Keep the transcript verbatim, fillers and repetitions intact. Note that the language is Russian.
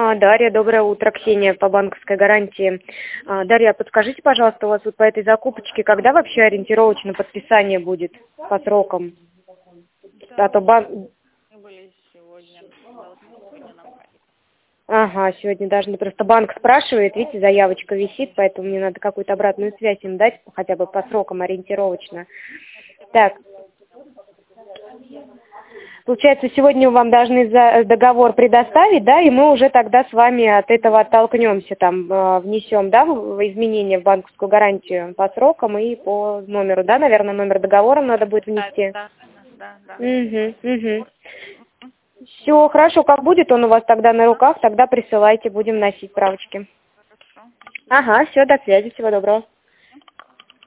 А, Дарья, доброе утро. Ксения по банковской гарантии. А, Дарья, подскажите, пожалуйста, у вас вот по этой закупочке, когда вообще ориентировочно подписание будет по срокам? А то бан... Были сегодня, должны сегодня направить. Ага, сегодня даже просто банк спрашивает, видите, заявочка висит, поэтому мне надо какую-то обратную связь им дать, хотя бы по срокам ориентировочно. Так. Получается, сегодня вам должны за договор предоставить, да, и мы уже тогда с вами от этого оттолкнемся, там, внесем, да, изменения в банковскую гарантию по срокам и по номеру, да, наверное, номер договора надо будет внести. Да, да, да. Угу, угу. Все, хорошо, как будет он у вас тогда на руках, тогда присылайте, будем носить справочки. Хорошо. Ага, все, до связи, всего доброго.